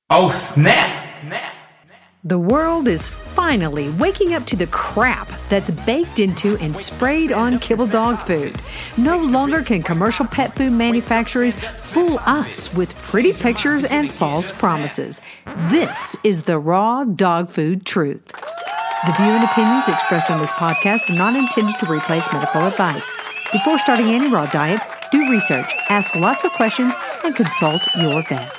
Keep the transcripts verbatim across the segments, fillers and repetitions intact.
Oh, snap! Snap! The world is finally waking up to the crap that's baked into and sprayed on kibble dog food. No longer can commercial pet food manufacturers fool us with pretty pictures and false promises. This is the raw dog food truth. The view and opinions expressed on this podcast are not intended to replace medical advice. Before starting any raw diet, do research, ask lots of questions, and consult your vet.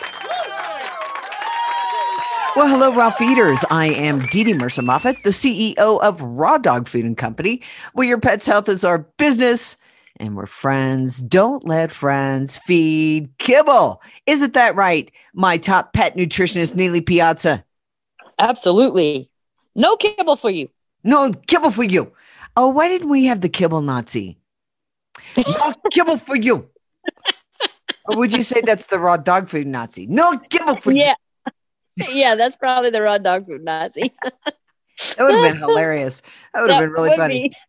Well, hello, raw feeders. I am Dee Dee Mercer Moffat, the C E O of Raw Dog Food and Company, where your pet's health is our business and we're friends. Don't let friends feed kibble. Isn't that right, my top pet nutritionist, Neely Piazza? Absolutely. No kibble for you. No kibble for you. Oh, why didn't we have the kibble Nazi? No kibble for you. Or would you say that's the raw dog food Nazi? No kibble for yeah. you. Yeah, that's probably the raw dog food Nazi. That would have been hilarious. That would have That been really would funny. be.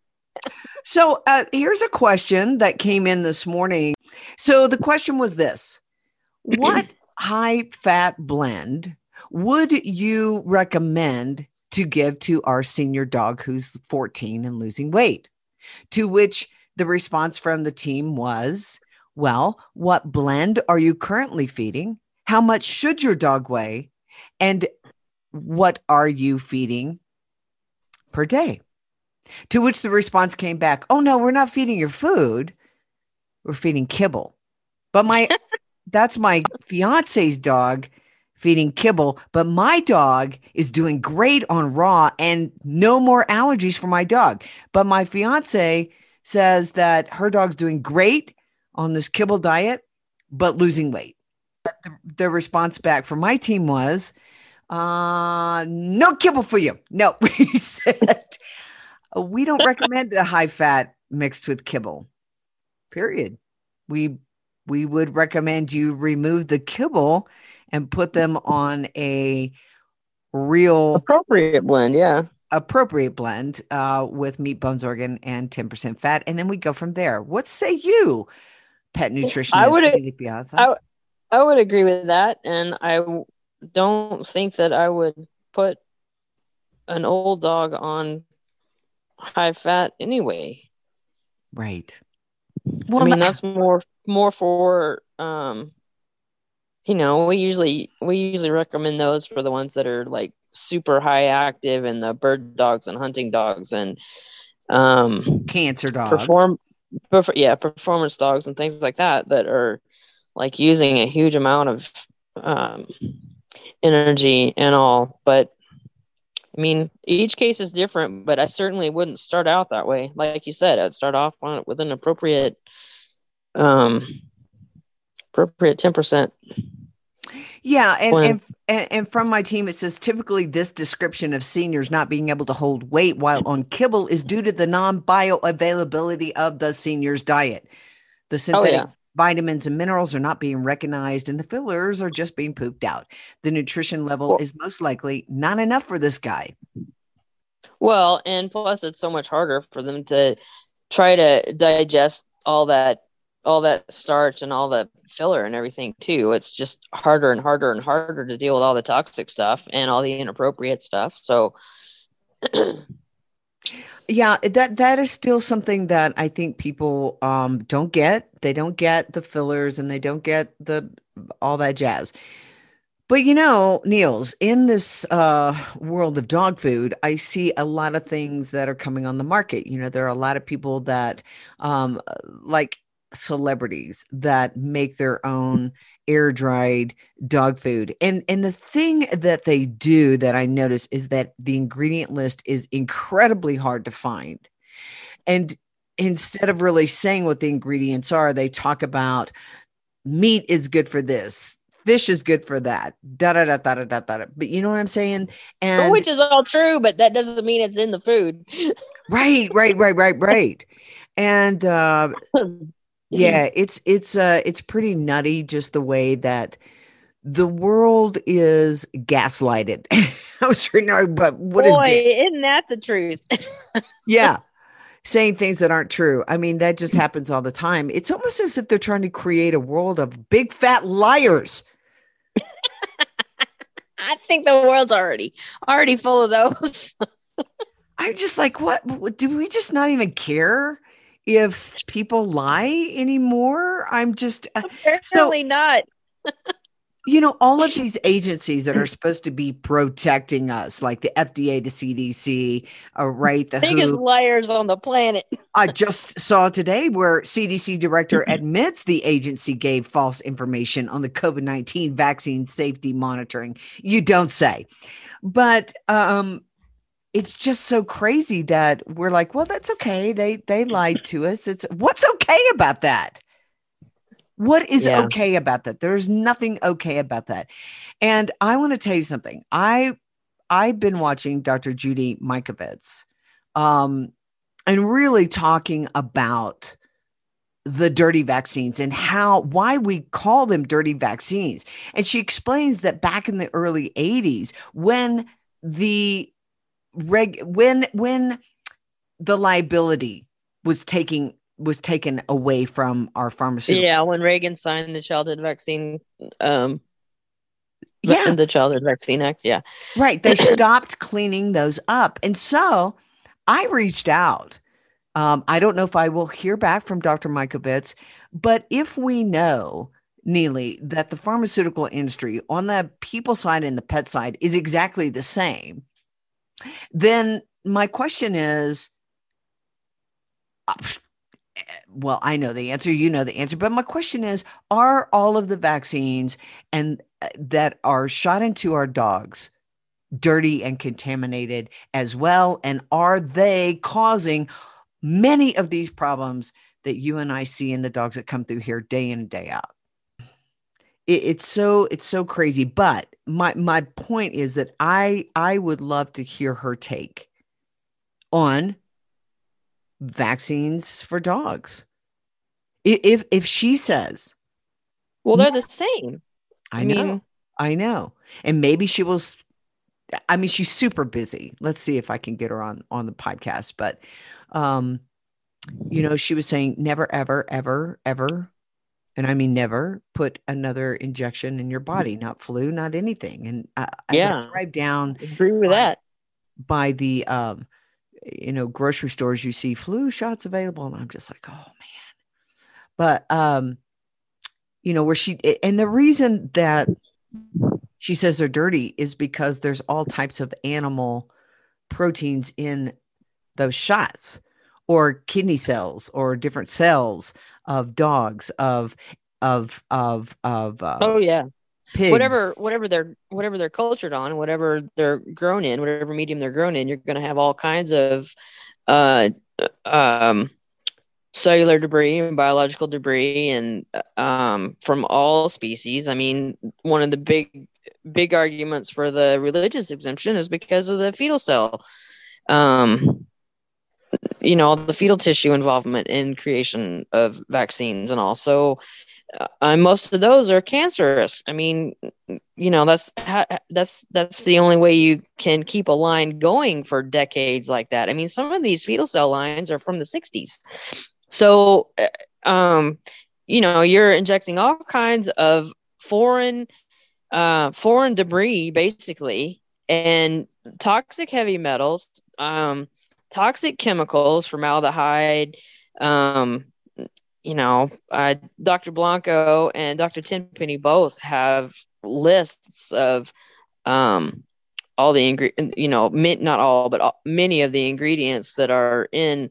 So uh, here's a question that came in this morning. So the question was this: what high fat blend would you recommend to give to our senior dog who's fourteen and losing weight? To which the response from the team was, well, what blend are you currently feeding? How much should your dog weigh? And what are you feeding per day? To which the response came back, oh, no, we're not feeding your food. We're feeding kibble. But my that's my fiance's dog feeding kibble. But my dog is doing great on raw and no more allergies for my dog. But my fiance says that her dog's doing great on this kibble diet, but losing weight. The, the response back from my team was, uh, no kibble for you. No, we said, we don't recommend a high fat mixed with kibble, period. We, we would recommend you remove the kibble and put them on a real Appropriate blend, yeah. appropriate blend uh, with meat, bones, organ, and ten percent fat. And then we go from there. What say you, pet nutritionist? I would, Neely Piazza? I, I would agree with that. And I w- don't think that I would put an old dog on high fat anyway. Right. I mean, that's more, more for, um, you know, we usually, we usually recommend those for the ones that are like super high active and the bird dogs and hunting dogs and, um, cancer dogs. Perform, perfor- yeah, performance dogs and things like that, that are like using a huge amount of, um, energy and all. But I mean, each case is different, but I certainly wouldn't start out that way. Like you said, I'd start off on it with an appropriate, um, appropriate ten percent. Yeah. And, When- and, and from my team, it says typically this description of seniors not being able to hold weight while on kibble is due to the non-bioavailability of the senior's diet. The synthetic yeah. vitamins and minerals are not being recognized and the fillers are just being pooped out. The nutrition level Well- is most likely not enough for this guy. Well, and plus it's so much harder for them to try to digest all that, all that starch and all the filler and everything too. It's just harder and harder and harder to deal with all the toxic stuff and all the inappropriate stuff. So Yeah, that that is still something that I think people um, don't get. They don't get the fillers and they don't get the all that jazz. But you know, Niels, in this uh, world of dog food, I see a lot of things that are coming on the market. You know, there are a lot of people that um, like celebrities that make their own air dried dog food. And and the thing that they do that I notice is that the ingredient list is incredibly hard to find. And instead of really saying what the ingredients are, they talk about meat is good for this, fish is good for that, da da da da da da da. But you know what I'm saying? And which is all true, but that doesn't mean it's in the food. right, right, right, right, right. And uh yeah, it's it's uh it's pretty nutty just the way that the world is gaslighted. I was trying to, but what is Boy, ga- isn't that the truth? yeah, saying things that aren't true. I mean, that just happens all the time. It's almost as if they're trying to create a world of big fat liars. I think the world's already already full of those. I'm just like, what? Do we just not even care if people lie anymore? I'm just uh, so Apparently not. you know, all of these agencies that are supposed to be protecting us, like the F D A, the C D C, uh, right? The Biggest W H O. liars on the planet. I just saw today where C D C director admits the agency gave false information on the COVID nineteen vaccine safety monitoring. You don't say. But um, it's just so crazy that we're like, well, that's okay. They they lied to us. It's what's okay about that? What is Yeah. okay about that? There's nothing okay about that. And I want to tell you something. I I've been watching Doctor Judy Mikovits, um, and really talking about the dirty vaccines and how why we call them dirty vaccines. And she explains that back in the early eighties, when the reg when when the liability was taking was taken away from our pharmaceutical. Yeah, when Reagan signed the childhood vaccine, um, Yeah, the Childhood Vaccine Act. Yeah, right. They stopped cleaning those up. And so I reached out. Um, I don't know if I will hear back from Doctor Mikovits, but if we know, Neely, that the pharmaceutical industry on the people side and the pet side is exactly the same, then my question is, uh, well, I know the answer, you know the answer, but my question is, are all of the vaccines and uh, that are shot into our dogs dirty and contaminated as well? And are they causing many of these problems that you and I see in the dogs that come through here day in and day out? It, it's so it's so crazy. But my my point is that I I would love to hear her take on vaccines for dogs. If if she says, well, they're the same. I, I know, mean- I know, and maybe she will. I mean, she's super busy. Let's see if I can get her on on the podcast. But, um, you know, she was saying never, ever, ever, ever, and I mean never put another injection in your body, not flu, not anything. And uh, as Yeah. I drive down Agree with by, that. by the um, you know, grocery stores, you see flu shots available, and I'm just like, oh man. But um, you know, where she and the reason that she says they're dirty is because there's all types of animal proteins in those shots, or kidney cells, or different cells of dogs, of of of of uh, Oh yeah. pigs. Whatever, whatever they're, whatever they're cultured on, whatever they're grown in, whatever medium they're grown in, you're going to have all kinds of, uh, um, cellular debris and biological debris, and um, from all species. I mean, one of the big, big arguments for the religious exemption is because of the fetal cell, um, you know, the fetal tissue involvement in creation of vaccines, and also. Uh, most of those are cancerous. I mean, you know, that's that's that's the only way you can keep a line going for decades like that. I mean, some of these fetal cell lines are from the sixties. So, um, you know, you're injecting all kinds of foreign, uh, foreign debris, basically, and toxic heavy metals, um, toxic chemicals, formaldehyde, um, you know, uh, Doctor Blanco and Doctor Tenpenny both have lists of um, all the ingredients, you know, not all, but all, many of the ingredients that are in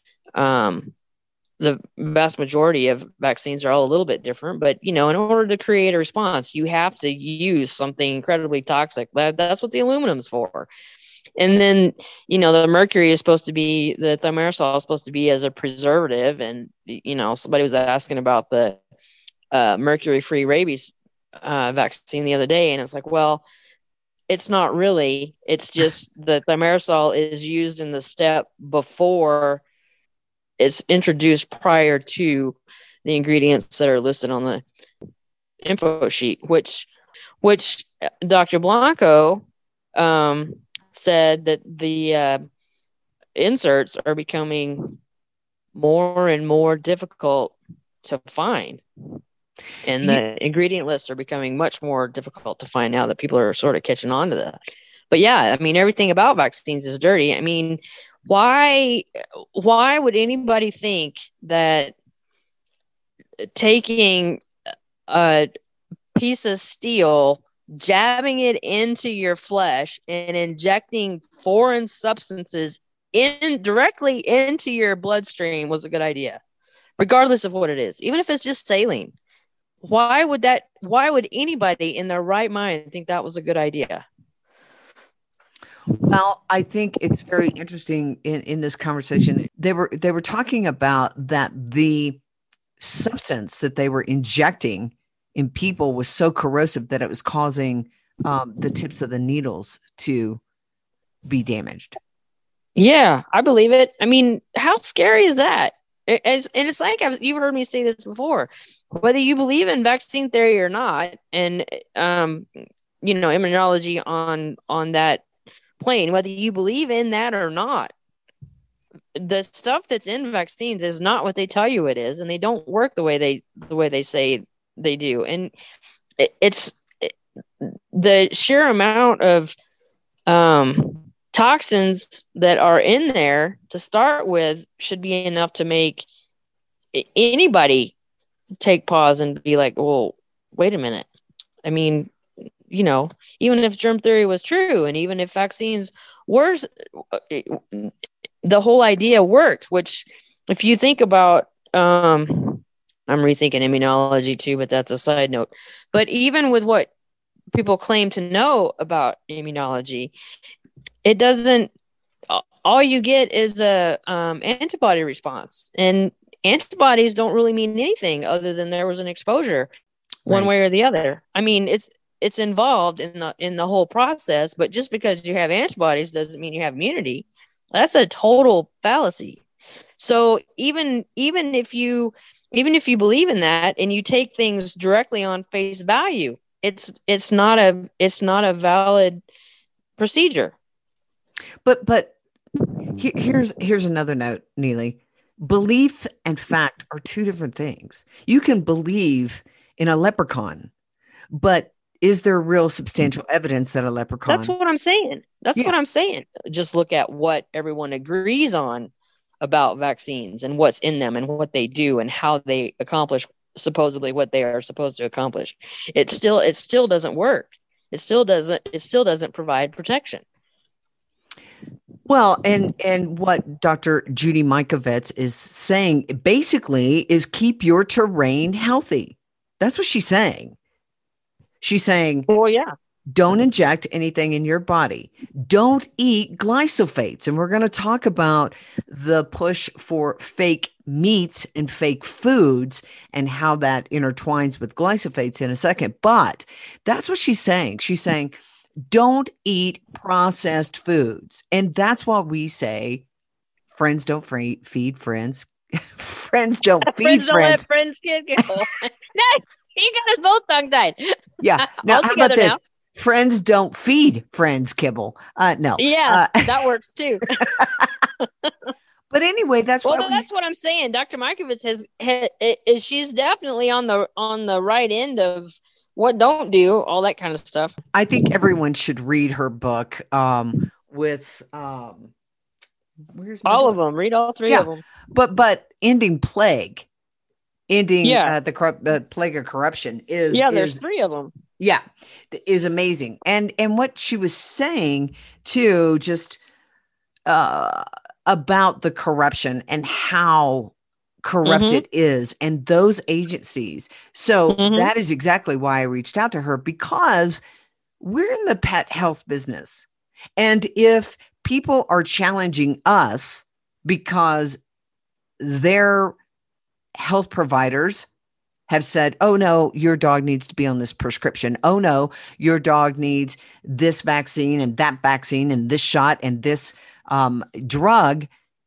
um, the vast majority of vaccines are all a little bit different. But, you know, in order to create a response, you have to use something incredibly toxic. That, that's what the aluminum's for. And then, you know, the mercury is supposed to be, the thimerosal is supposed to be as a preservative. And, you know, somebody was asking about the uh, mercury-free rabies uh, vaccine the other day. And it's like, well, it's not really. It's just the thimerosal is used in the step before it's introduced, prior to the ingredients that are listed on the info sheet, which, which Doctor Blanco, um, said that the uh, inserts are becoming more and more difficult to find. And the ingredient lists are becoming much more difficult to find now that people are sort of catching on to that. But yeah, I mean, everything about vaccines is dirty. I mean, why, why would anybody think that taking a piece of steel, jabbing it into your flesh and injecting foreign substances in directly into your bloodstream was a good idea, regardless of what it is, even if it's just saline? Why would that, why would anybody in their right mind think that was a good idea? Well, I think it's very interesting in, in this conversation. They were they were talking about that the substance that they were injecting in people was so corrosive that it was causing um, the tips of the needles to be damaged. Yeah, I believe it. I mean, how scary is that? It, it's, and it's like I've, you've heard me say this before. Whether you believe in vaccine theory or not, and um, you know, immunology on on that plane, whether you believe in that or not, the stuff that's in vaccines is not what they tell you it is, and they don't work the way they the way they say they do. And it, it's it, the sheer amount of um, toxins that are in there to start with should be enough to make anybody take pause and be like, well, wait a minute. I mean, you know, even if germ theory was true, and even if vaccines were, the whole idea worked, which if you think about, um, I'm rethinking immunology too, but that's a side note. But even with what people claim to know about immunology, it doesn't, all you get is a um, antibody response, and antibodies don't really mean anything other than there was an exposure one Right. way or the other. I mean, it's, it's involved in the, in the whole process, but just because you have antibodies doesn't mean you have immunity. That's a total fallacy. So even, even if you, even if you believe in that and you take things directly on face value, it's, it's not a, it's not a valid procedure. But but he- here's here's another note, Neely. Belief and fact are two different things. You can believe in a leprechaun, but is there real substantial evidence that a leprechaun? That's what I'm saying. That's Yeah. what I'm saying. Just look at what everyone agrees on about vaccines and what's in them and what they do and how they accomplish supposedly what they are supposed to accomplish. It still, it still doesn't work. It still doesn't, it still doesn't provide protection. Well, and and what Doctor Judy Mikovits is saying basically is keep your terrain healthy. That's what she's saying. She's saying, Well, yeah. don't inject anything in your body. Don't eat glyphosates. And we're going to talk about the push for fake meats and fake foods and how that intertwines with glyphosates in a second. But that's what she's saying. She's saying, don't eat processed foods. And that's why we say friends don't free- feed friends. friends don't feed friends. Don't friends. let friends get go. No, you got us both tongue tied. Yeah. Now, All how about together this? now. Friends don't feed friends kibble. Uh, no. Yeah, Uh, that works too. but anyway, that's Well, why we that's what I'm saying. Doctor Markovitz has, has is she's definitely on the on the right end of what don't do, all that kind of stuff. I think everyone should read her book um, with um, where's my All book? of them. Read all three Yeah. of them. But but ending plague, ending Yeah. uh, the corrupt the plague of corruption is Yeah, there's is, three of them. yeah is amazing. And and what she was saying too, just uh, about the corruption and how corrupt Mhm. it is and those agencies. So Mhm. that is exactly why I reached out to her, because we're in the pet health business. And if people are challenging us because their health providers have said, oh no, your dog needs to be on this prescription. Oh no, your dog needs this vaccine and that vaccine and this shot and this um, drug.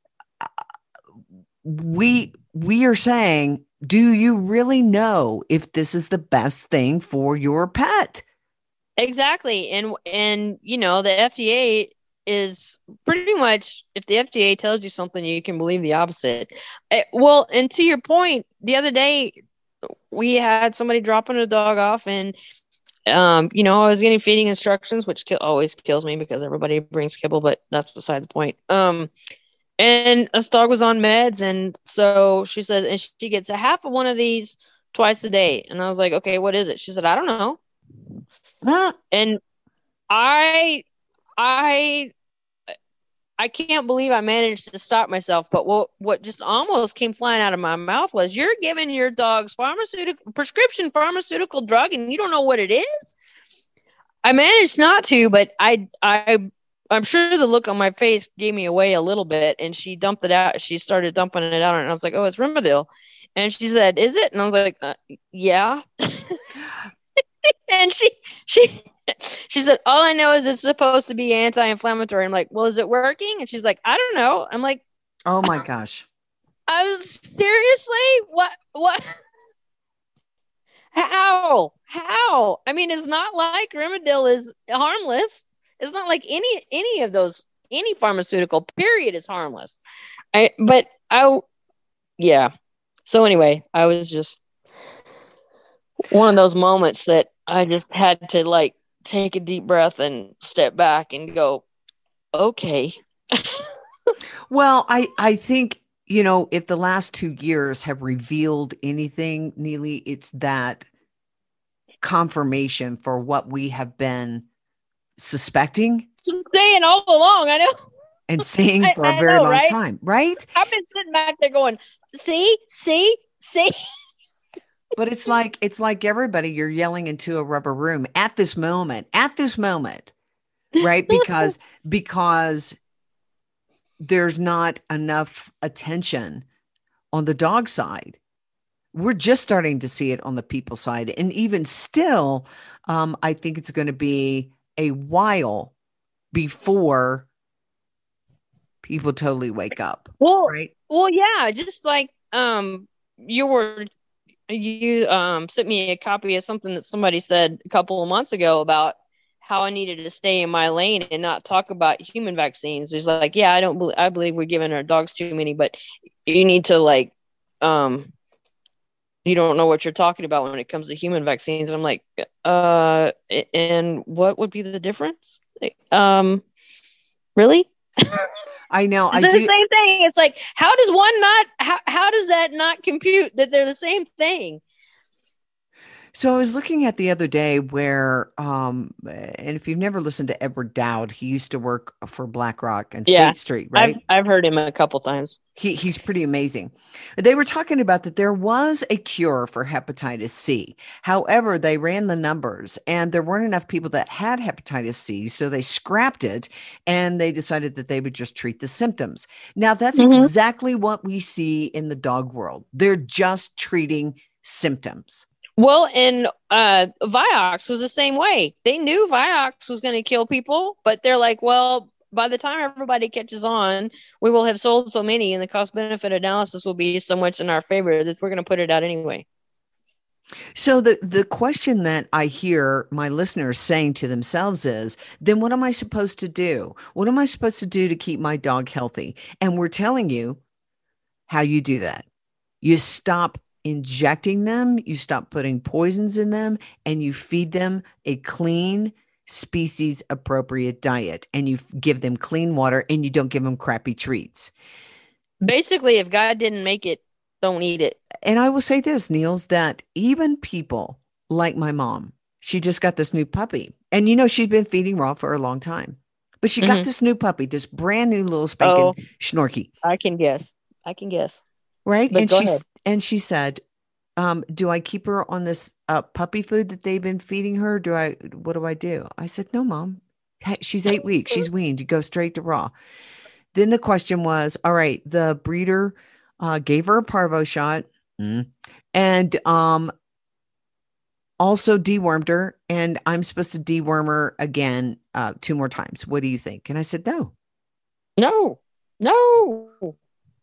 We, we are saying, do you really know if this is the best thing for your pet? Exactly. And and you know, the F D A is pretty much, if the F D A tells you something, you can believe the opposite. Eh, well, and to your point, the other day we had somebody dropping a dog off, and um, you know, I was getting feeding instructions, which ki- always kills me because everybody brings kibble, but that's beside the point. Um, and this dog was on meds, and so she said, and she gets a half of one of these twice a day. And I was like, okay, what is it? She said, I don't know. And I, I, I can't believe I managed to stop myself. But what, what just almost came flying out of my mouth was, you're giving your dog's pharmaceutical prescription pharmaceutical drug, and you don't know what it is. I managed not to, but I, I, I'm sure the look on my face gave me away a little bit, and she dumped it out. She started dumping it out, and I was like, "Oh, it's Rimadyl," and she said, "Is it?" And I was like, uh, "Yeah." And she, she, she said, "All I know is it's supposed to be anti-inflammatory." I'm like, "Well, is it working?" And she's like, "I don't know." I'm like, Oh my gosh. "I was seriously what? What?" How? How? I mean, it's not like Rimadyl is harmless. It's not like any any of those any pharmaceutical period is harmless. I but I yeah. So anyway, I was just one of those moments that I just had to like take a deep breath and step back and go, okay. Well, I, I think, you know, if the last two years have revealed anything, Neely, it's that confirmation for what we have been suspecting Saying all along, I know. and saying I, for a I very know, long right? time, right? I've been sitting back there going, see, see, see. But it's like it's like everybody, you're yelling into a rubber room at this moment, at this moment, right? Because because there's not enough attention on the dog side. We're just starting to see it on the people side. And even still, um, I think it's going to be a while before people totally wake up. Well, right. well, yeah, just like um, you were, you um sent me a copy of something that somebody said a couple of months ago about how I needed to stay in my lane and not talk about human vaccines. It's like, yeah, I don't believe, I believe we're giving our dogs too many, but you need to like, um, you don't know what you're talking about when it comes to human vaccines. And I'm like, uh, and what would be the difference? Um, really? I know. It's I the do. same thing. It's like, how does one not, how, how does that not compute that they're the same thing? So I was looking at the other day where, um, and if you've never listened to Edward Dowd, he used to work for BlackRock and Yeah, State Street, right? I've I've heard him a couple times. He he's pretty amazing. They were talking about that there was a cure for hepatitis C. However, they ran the numbers and there weren't enough people that had hepatitis C, so they scrapped it and they decided that they would just treat the symptoms. Now, that's Mhm. exactly what we see in the dog world. They're just treating symptoms. Well, and uh, Vioxx was the same way. They knew Vioxx was going to kill people, but they're like, well, by the time everybody catches on, we will have sold so many, and the cost benefit analysis will be so much in our favor that we're going to put it out anyway. So the, the question that I hear my listeners saying to themselves is, then what am I supposed to do? What am I supposed to do to keep my dog healthy? And we're telling you how you do that. You stop injecting them, you stop putting poisons in them, and you feed them a clean, species appropriate diet, and you give them clean water, and you don't give them crappy treats. Basically, if God didn't make it, don't eat it. And I will say this, Niels, that even people like my mom, she just got this new puppy, and you know she's been feeding raw for a long time, but she got Mhm. this new puppy, this brand new little spanking Oh. Schnorky. I can guess. I can guess. Right. But And go she ahead. and she said, um, do I keep her on this uh, puppy food that they've been feeding her? Do I, what do I do? I said, no, mom. Hey, she's eight weeks. She's weaned. You go straight to raw. Then the question was, all right, the breeder uh, gave her a parvo shot mm, and um, also dewormed her. And I'm supposed to deworm her again uh, two more times. What do you think? And I said, no. No, no.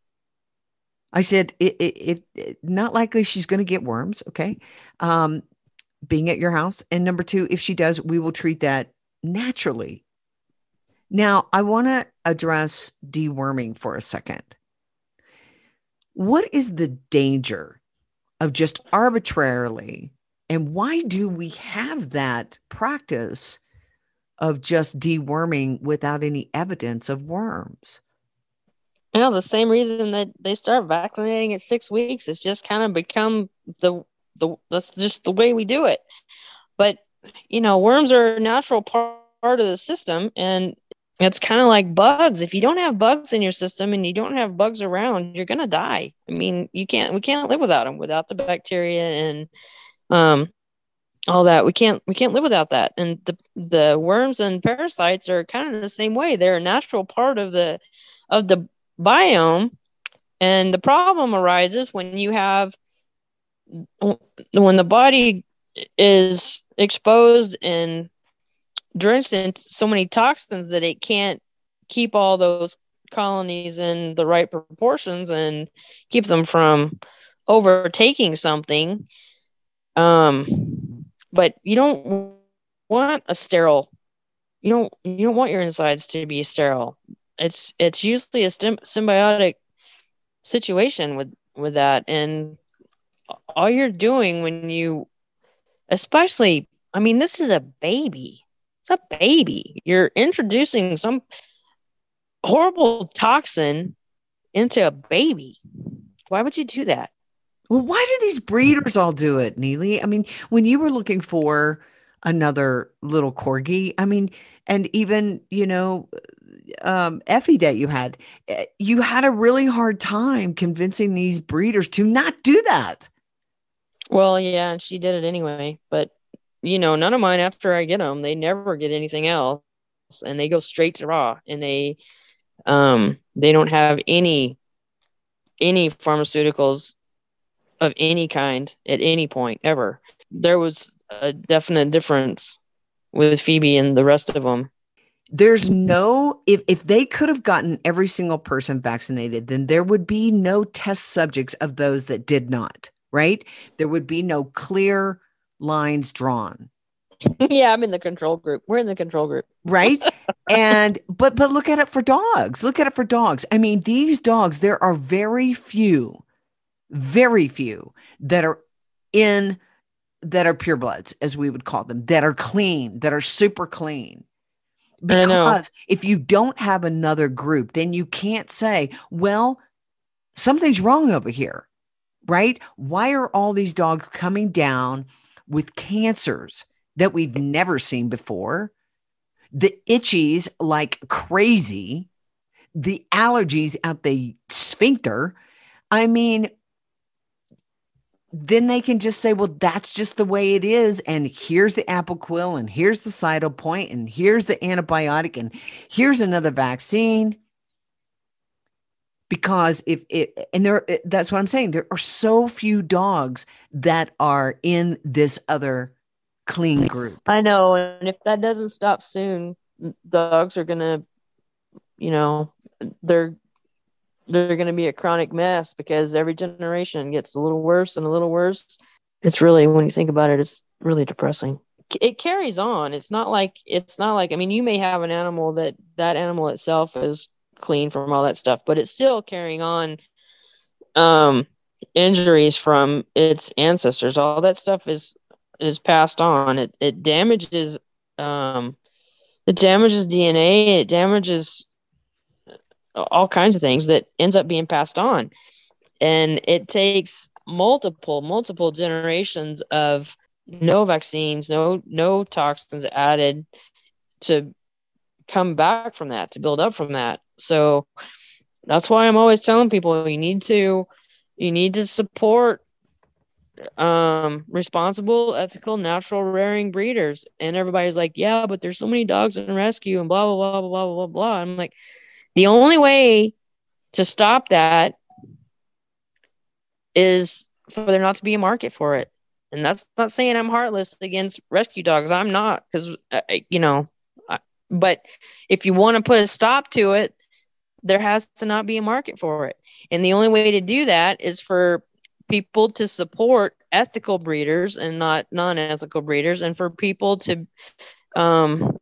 I said, it, it, it, it not likely she's going to get worms. Okay. Um, being at your house. And number two, if she does, we will treat that naturally. Now, I want to address deworming for a second. What is the danger of just arbitrarily. And why do we have that practice of just deworming without any evidence of worms? You know, the same reason that they start vaccinating at six weeks. It's just kind of become the the that's just the way we do it. But you know, worms are a natural part, part of the system, and it's kind of like bugs. If you don't have bugs in your system and you don't have bugs around, you're gonna die. I mean, you can't we can't live without them, without the bacteria and um all that. We can't we can't live without that. And the the worms and parasites are kind of the same way. They're a natural part of the of the biome, and the problem arises when you have when the body is exposed and drenched in so many toxins that it can't keep all those colonies in the right proportions and keep them from overtaking something. Um, but you don't want a sterile. You don't. You don't want your insides to be sterile. It's it's usually a sym- symbiotic situation with with that, and all you're doing when you, especially, I mean, this is a baby. It's a baby. You're introducing some horrible toxin into a baby. Why would you do that? Well, why do these breeders all do it, Neely? I mean, when you were looking for another little corgi, I mean, and even, you know, um, Effie that you had, you had a really hard time convincing these breeders to not do that. Well, yeah, and she did it anyway. But, you know, none of mine, after I get them, they never get anything else. And they go straight to raw. And they um, they don't have any any pharmaceuticals of any kind at any point ever. There was a definite difference with Phoebe and the rest of them. There's no, if, if they could have gotten every single person vaccinated, then there would be no test subjects of those that did not, right? There would be no clear lines drawn. Yeah, I'm in the control group. We're in the control group. Right. And, but, but look at it for dogs. Look at it for dogs. I mean, these dogs, there are very few, very few that are in, that are purebloods, as we would call them, that are clean, that are super clean. Because if you don't have another group, then you can't say, well, something's wrong over here, right? Why are all these dogs coming down with cancers that we've never seen before? The itchies like crazy, the allergies out the sphincter. I mean, then they can just say, well, that's just the way it is. And here's the Apoquel, and here's the Cytopoint, and here's the antibiotic, and here's another vaccine. Because if it, and there, that's what I'm saying. There are so few dogs that are in this other clean group. I know. And if that doesn't stop soon, dogs are going to, you know, they're, they're going to be a chronic mess, because every generation gets a little worse and a little worse. It's really, when you think about it, it's really depressing. It carries on. It's not like, it's not like, I mean, you may have an animal that that animal itself is clean from all that stuff, but it's still carrying on um, injuries from its ancestors. All that stuff is, is passed on. It, it damages, um, it damages D N A. It damages all kinds of things that ends up being passed on. And it takes multiple, multiple generations of no vaccines, no, no toxins added to come back from that, to build up from that. So that's why I'm always telling people, you need to, you need to support um, responsible, ethical, natural rearing breeders. And everybody's like, yeah, but there's so many dogs in rescue and blah, blah, blah, blah, blah, blah, blah. I'm like, the only way to stop that is for there not to be a market for it. And that's not saying I'm heartless against rescue dogs. I'm not, because, uh, you know, I, but if you want to put a stop to it, there has to not be a market for it. And the only way to do that is for people to support ethical breeders and not non-ethical breeders, and for people to um,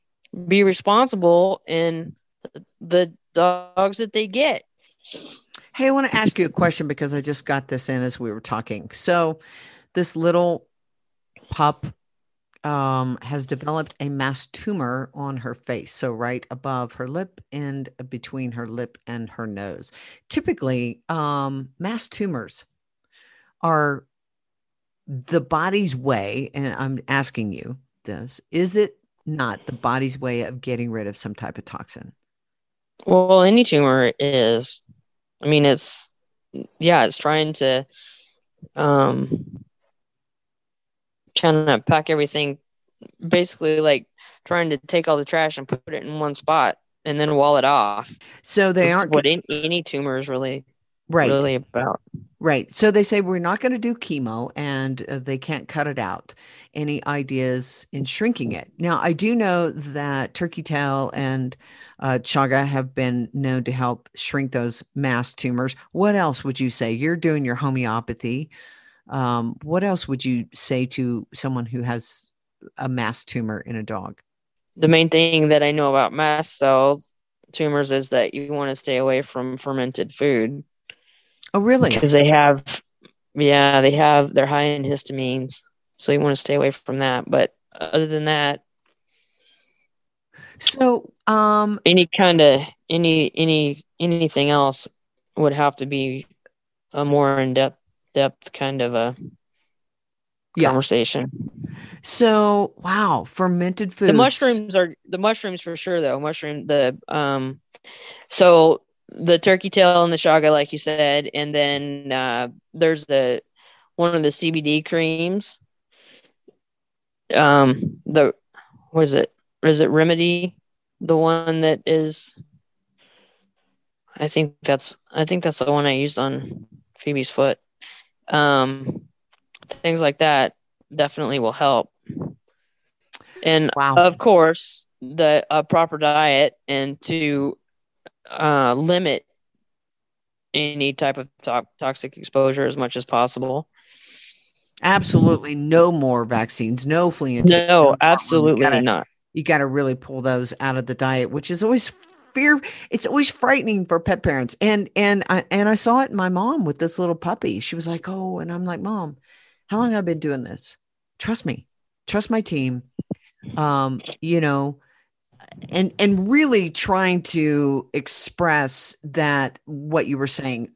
be responsible in the dogs that they get. Hey, I want to ask you a question because I just got this in as we were talking. So, this little pup um, has developed a mass tumor on her face. So, right above her lip and between her lip and her nose. Typically, um, mass tumors are the body's way, and I'm asking you this, is it not the body's way of getting rid of some type of toxin? Well, any tumor is, I mean, it's, yeah, it's trying to um, kind of pack everything, basically like trying to take all the trash and put it in one spot and then wall it off. So they This is aren't what any, any tumor is really, right. really about. Right. So they say we're not going to do chemo and uh, they can't cut it out. Any ideas in shrinking it? Now, I do know that turkey tail and uh, chaga have been known to help shrink those mass tumors. What else would you say? You're doing your homeopathy. Um, what else would you say to someone who has a mass tumor in a dog? The main thing that I know about mast cell tumors is that you want to stay away from fermented food. Oh, really? Because they have, yeah, they have, they're high in histamines. So you want to stay away from that. But other than that, so um, any kind of, any, any, anything else would have to be a more in depth, depth kind of a yeah. conversation. So, wow, fermented foods. The mushrooms are, the mushrooms for sure, though. Mushroom, the, um, so the turkey tail and the chaga, like you said, and then uh, there's the one of the C B D creams. Um, the what is it? Is it Remedy? The one that is, I think that's I think that's the one I used on Phoebe's foot. Um, things like that definitely will help. And wow. Of course, the a proper diet and to uh, limit any type of to- toxic exposure as much as possible. Absolutely no more vaccines, no flea and tick. No, absolutely you gotta, not. You got to really pull those out of the diet, which is always fear. It's always frightening for pet parents. And and I and I saw it in my mom with this little puppy. She was like, "Oh," and I'm like, "Mom, how long have I been doing this? Trust me, trust my team." Um, you know, and and really trying to express that what you were saying.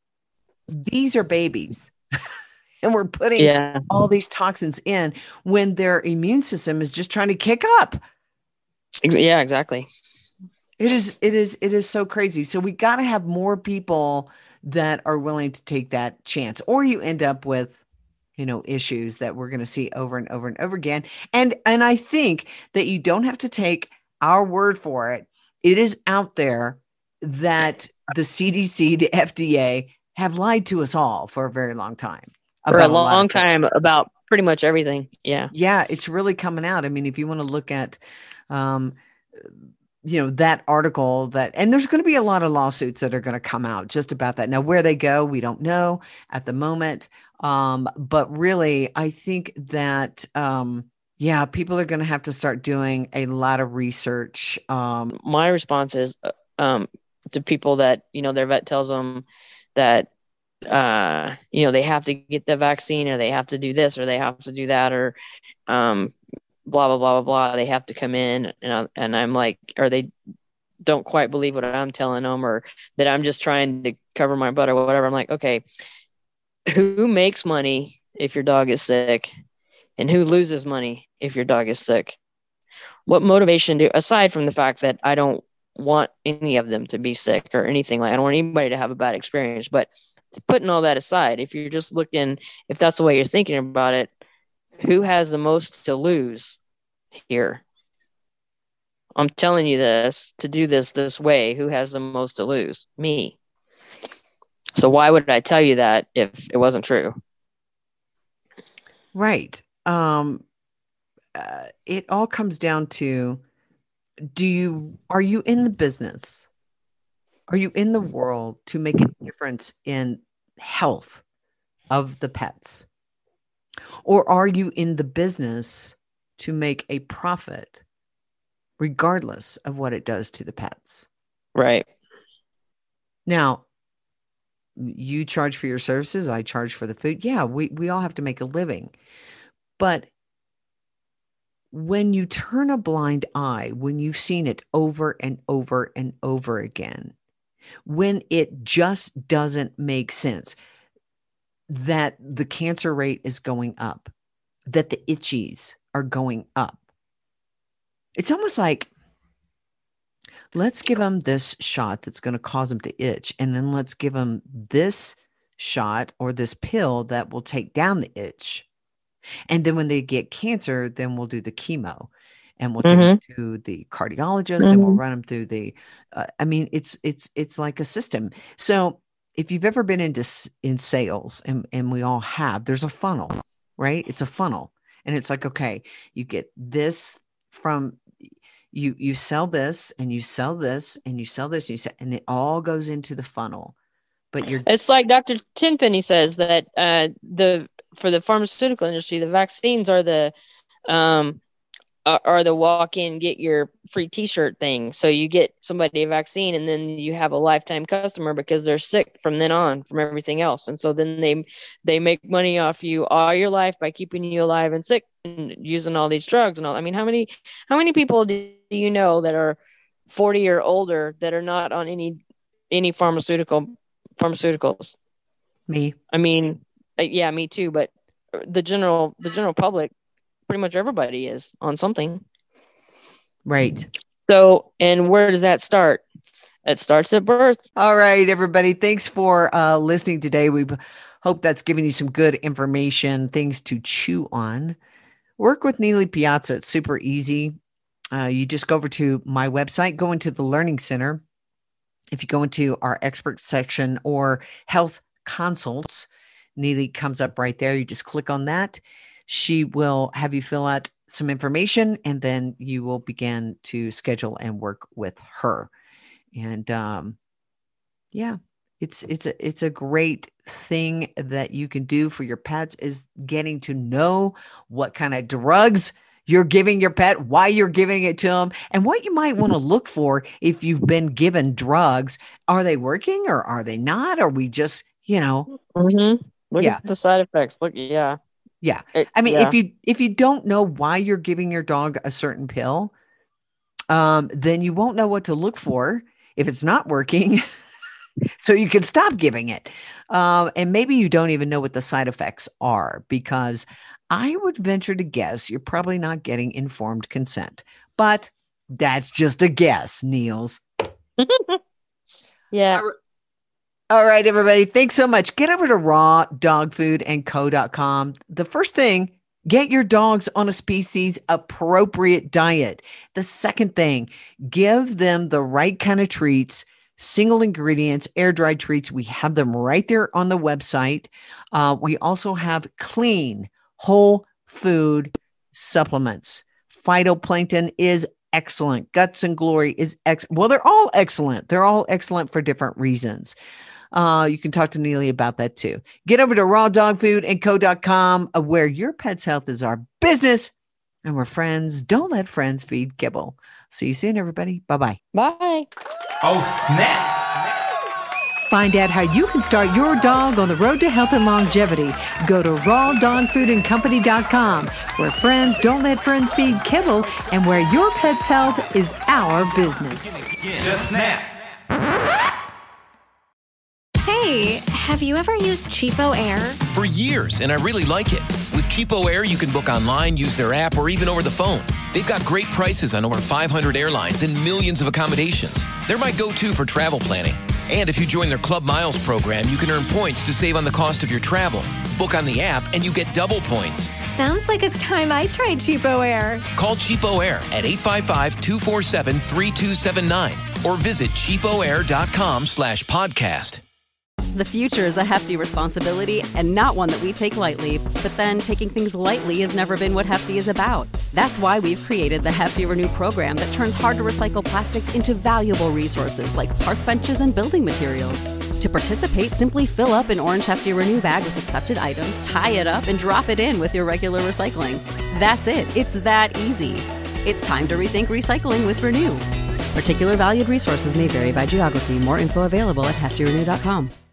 These are babies. And we're putting yeah. all these toxins in when their immune system is just trying to kick up. Yeah, exactly. It is, it is, it is so crazy. So we got to have more people that are willing to take that chance, or you end up with, you know, issues that we're going to see over and over and over again. And, and I think that you don't have to take our word for it. It is out there that the C D C, the F D A have lied to us all for a very long time. For a long a time about pretty much everything. Yeah. Yeah. It's really coming out. I mean, if you want to look at, um, you know, that article that, and there's going to be a lot of lawsuits that are going to come out just about that. Now, where they go, we don't know at the moment. Um, but really, I think that, um, yeah, people are going to have to start doing a lot of research. Um, My response is, um, to people that, you know, their vet tells them that, uh you know, they have to get the vaccine, or they have to do this, or they have to do that, or um blah blah blah blah blah, they have to come in, and, and I'm like, or they don't quite believe what I'm telling them, or that I'm just trying to cover my butt or whatever. I'm like, okay, who makes money if your dog is sick, and who loses money if your dog is sick? What motivation do, aside from the fact that I don't want any of them to be sick or anything, like I don't want anybody to have a bad experience, but putting all that aside, if you're just looking, if that's the way you're thinking about it, who has the most to lose here? I'm telling you this, to do this this way, who has the most to lose? Me. So why would I tell you that if it wasn't true? Right. Um, uh, it all comes down to, do you, are you in the business? Are you in the world to make a difference in health of the pets? Or are you in the business to make a profit regardless of what it does to the pets? Right. Now, you charge for your services. I charge for the food. Yeah, we, we all have to make a living. But when you turn a blind eye, when you've seen it over and over and over again, when it just doesn't make sense that the cancer rate is going up, that the itchies are going up, it's almost like, let's give them this shot that's going to cause them to itch. And then let's give them this shot or this pill that will take down the itch. And then when they get cancer, then we'll do the chemo and we'll Mm-hmm. take them to the cardiologist and we'll run them through the, uh, I mean, it's, it's, it's like a system. So if you've ever been into s- in sales, and, and we all have, there's a funnel, right? It's a funnel. And it's like, okay, you get this from, you, you sell this and you sell this and you sell this and you sell, and it all goes into the funnel, but you're, It's like Doctor Tenpenny says that uh, the for the pharmaceutical industry, the vaccines are the um are, are the walk in, get your free T-shirt thing. So you get somebody a vaccine, and then you have a lifetime customer because they're sick from then on from everything else, and so then they they make money off you all your life by keeping you alive and sick and using all these drugs and all. I mean, how many how many people do you know that are forty or older that are not on any any pharmaceutical pharmaceuticals? me. I mean, uh, yeah, me too. But the general, the general public, pretty much everybody is on something. Right. So, and where does that start? It starts at birth. All right, everybody. Thanks for uh, listening today. We b- hope that's given you some good information, things to chew on. Work with Neely Piazza. It's super easy. Uh, you just go over to my website, go into the Learning Center. If you go into our expert section or health consults, Neely comes up right there. You just click on that. She will have you fill out some information, and then you will begin to schedule and work with her. And um, yeah, it's it's a it's a great thing that you can do for your pets, is getting to know what kind of drugs you're giving your pet, why you're giving it to them, and what you might want to look for if you've been given drugs. Are they working or are they not? Are we just, you know, Mm-hmm. Look Yeah. at the side effects. Look, yeah. yeah. It- I mean, yeah. if you if you don't know why you're giving your dog a certain pill, um, then you won't know what to look for if it's not working. So you can stop giving it. Um, and maybe you don't even know what the side effects are, because I would venture to guess you're probably not getting informed consent. But that's just a guess, Niels. yeah. All right, everybody. Thanks so much. Get over to raw dog food and co dot com. The first thing, get your dogs on a species appropriate diet. The second thing, give them the right kind of treats, single ingredients, air dried treats. We have them right there on the website. Uh, we also have clean, whole food supplements. Phytoplankton is excellent. Guts and Glory is excellent. Well, they're all excellent. They're all excellent for different reasons. Uh, you can talk to Neely about that too. Get over to raw dog food and co dot com, uh, where your pet's health is our business, and we're friends. Don't let friends feed kibble. See you soon, everybody. Bye-bye. Bye. Oh, snap! Find out how you can start your dog on the road to health and longevity. Go to raw dog food and company dot com, where friends don't let friends feed kibble, and where your pet's health is our business. Just snap! Hey, have you ever used Cheapo Air? For years, and I really like it. With Cheapo Air, you can book online, use their app, or even over the phone. They've got great prices on over five hundred airlines and millions of accommodations. They're my go-to for travel planning. And if you join their Club Miles program, you can earn points to save on the cost of your travel. Book on the app, and you get double points. Sounds like it's time I tried Cheapo Air. Call Cheapo Air at eight five five, two four seven, three two seven nine or visit cheapoair.com slash podcast. The future is a hefty responsibility and not one that we take lightly. But then taking things lightly has never been what Hefty is about. That's why we've created the Hefty Renew program that turns hard-to-recycle plastics into valuable resources like park benches and building materials. To participate, simply fill up an orange Hefty Renew bag with accepted items, tie it up, and drop it in with your regular recycling. That's it. It's that easy. It's time to rethink recycling with Renew. Particular valued resources may vary by geography. More info available at hefty renew dot com.